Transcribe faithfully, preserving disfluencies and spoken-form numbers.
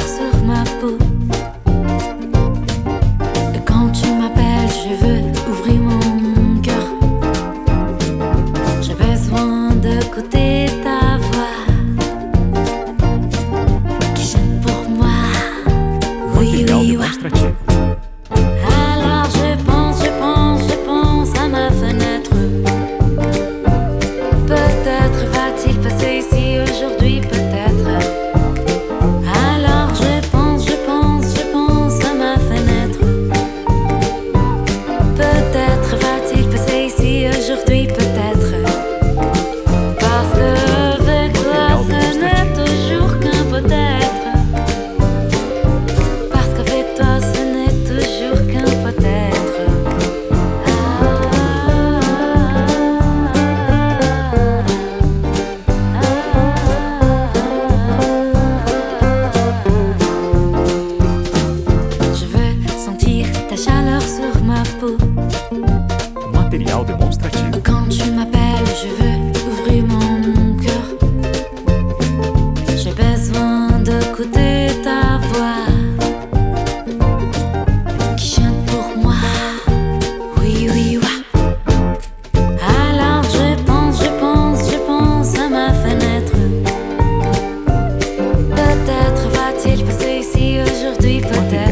sur ma peau. Et quand tu m'appelles, je veux ouvrir mon cœur. J'ai besoin d'écouter ta voix qui chante pour moi. Oui, Material oui, oui. demonstrativo. Alors je pense, je pense, je pense à ma fenêtre. Peut-être va-t-il passer ici aujourd'hui, peut-être. Alors je pense, je pense, je pense à ma fenêtre. Peut-être va-t-il passer ici aujourd'hui, peut-être. Parce que avec toi ce n'est toujours qu'un peut-être. Parce qu'avec toi ce n'est toujours qu'un peut-être. Je veux sentir ta chaleur sur ma peau. Material demonstrativo. Quand tu m'appelles, je veux ouvrir mon cœur. J'ai besoin d'écouter ta voix qui chante pour moi. Oui, oui, oui. Alors je pense, je pense, je pense à ma fenêtre. Peut-être va-t-il passer ici aujourd'hui, peut-être.